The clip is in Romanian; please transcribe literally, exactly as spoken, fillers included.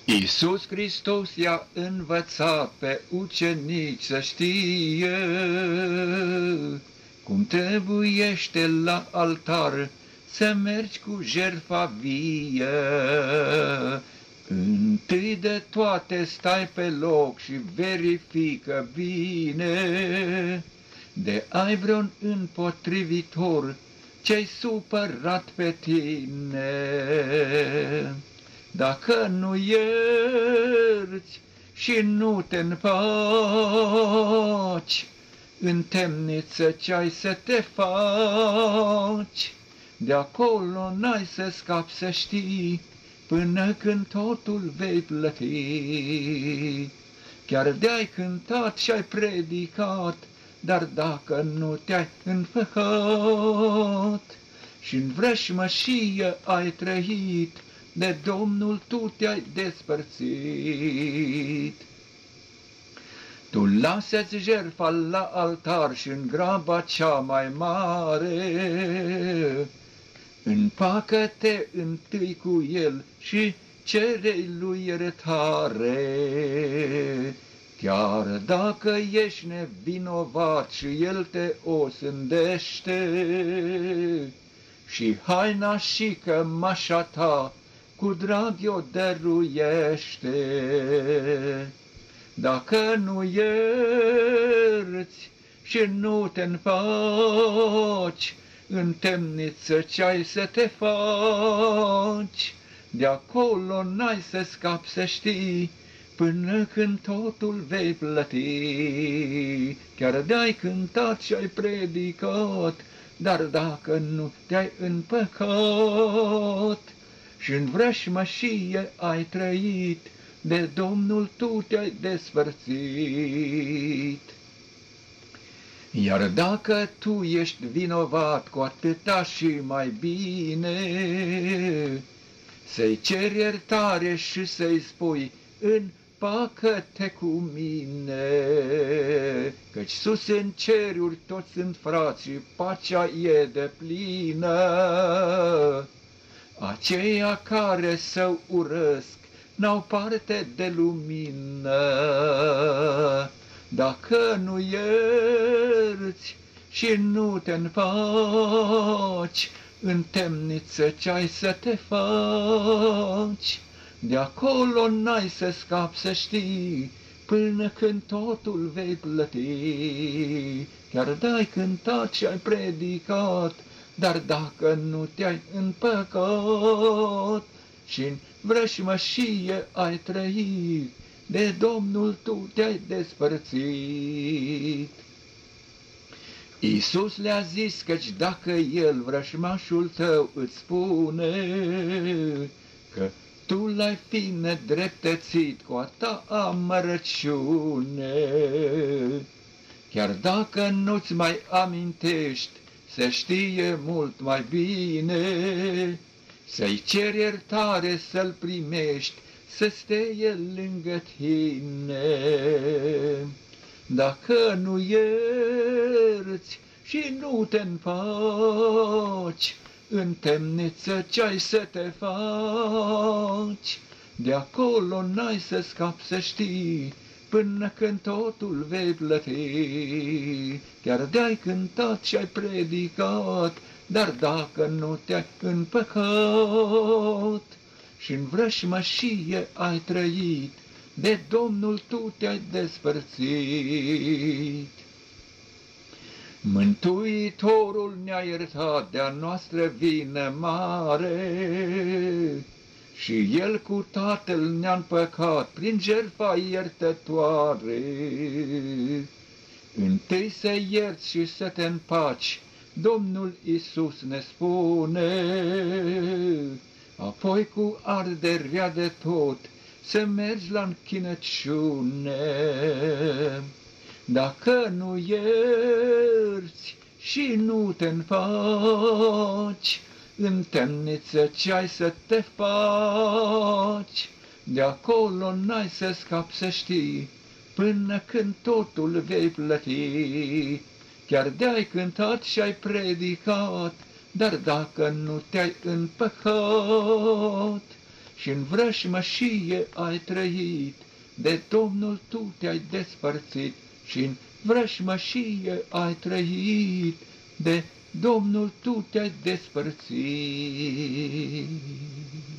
Iisus Hristos i-a învățat pe ucenici să știe cum trebuiește la altar să mergi cu jertfa vie. Întâi de toate stai pe loc și verifică bine de ai vreun împotrivitor ce-ai supărat pe tine. Dacă nu ierți și nu te împaci, în temniță ce-ai să te faci, de acolo n-ai să scapi, să știi, până când totul vei plăti. Chiar de-ai cântat și-ai predicat, dar dacă nu te-ai înfăcat și-n vrăjmășie ai trăit, de Domnul tu te-ai despărțit. Tu lasă-ți jertfa la altar și în graba cea mai mare, împacă-te întâi cu el și cere-i lui iertare. Chiar dacă ești nevinovat și el te osândește și haina și cămașa ta cu drag o dăruiește. Dacă nu ierți și nu te înfaci, în temniță ce-ai să te faci, de acolo n-ai să scapi, să știi, până când totul vei plăti. Chiar de-ai cântat și-ai predicat, dar dacă nu te-ai împăcat și-n vrăjmășie ai trăit, de Domnul tu te-ai despărțit. Iar dacă tu ești vinovat, cu atâta și mai bine să-i ceri iertare și să-i spui: împacă-te cu mine, căci sus în ceruri toți sunt frați și pacea e deplină. Aceia care să urăsc n-au parte de lumină. Dacă nu ierți și nu te înfaci, în temniță ce-ai să te faci, de acolo n-ai să scapi, să știi, până când totul vei plăti. Chiar de-ai cântat și ai predicat, dar dacă nu te-ai împăcat și-n vrăjmășie ai trăit, de Domnul tu te-ai despărțit. Iisus le-a zis căci dacă el, vrăjmașul tău, îți spune că tu l-ai fi nedreptățit cu a ta amărăciune, chiar dacă nu-ți mai amintești, să știe mult mai bine, să-i ceri iertare, să-l primești, să stea el lângă tine. Dacă nu ierți și nu te înfaci, în temniță ce-ai să te faci, de acolo n-ai să scapi, să știi, până când totul vei plăti. Chiar de-ai cântat și ai predicat, dar dacă nu te-ai împăcat și-n vrăjmășie ai trăit, de Domnul tu te-ai despărțit. Mântuitorul ne-a iertat de-a noastră vină mare și El cu Tatăl ne-a împăcat prin jertfa iertătoare. Întâi să ierți și să te împaci, Domnul Iisus ne spune, apoi cu arderea de tot să mergi la închinăciune. Dacă nu ierți și nu te înfaci, în temniță ce-ai să te faci, de acolo n-ai să scapi, să știi, până când totul vei plăti. Chiar de-ai cântat și ai predicat, dar dacă nu te-ai împăcat și în vrăjmășie ai trăit, de Domnul tu te-ai despărțit și în vrăjmășie ai trăit, de Domnul tu te-ai despărțit.